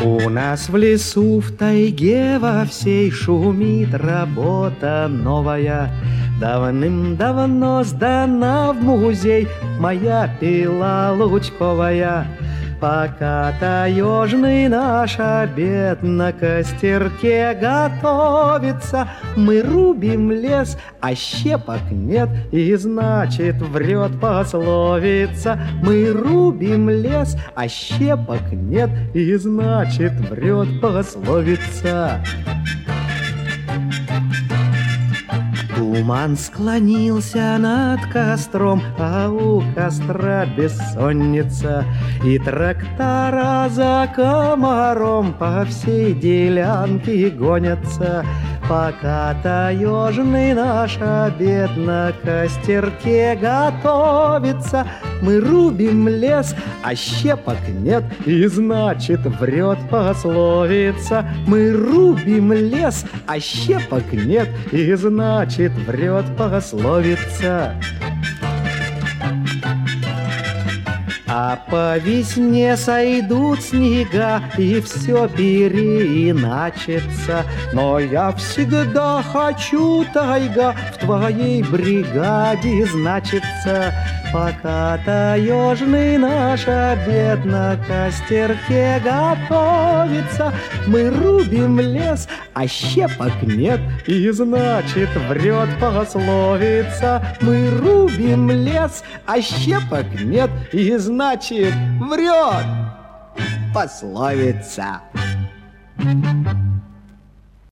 У нас в лесу, в тайге во всей шумит работа новая. Давным-давно сдана в музей моя пила лучковая. Пока таежный наш обед на костерке готовится, мы рубим лес, а щепок нет, и значит врет пословица. Мы рубим лес, а щепок нет, и значит врет пословица. Туман склонился над костром, а у костра бессонница. И трактора за комаром по всей делянке гонятся. Пока таежный наш обед на костерке готовится, мы рубим лес, а щепок нет, и значит врет пословица. Мы рубим лес, а щепок нет, и значит врет пословица. А по весне сойдут снега, и все переиначится. Но я всегда хочу, тайга, в твоей бригаде значится. Пока таежный наш обед на костерке готовится, мы рубим лес, а щепок нет, и значит врет пословица. Мы рубим лес, а щепок нет, и значит врет пословица.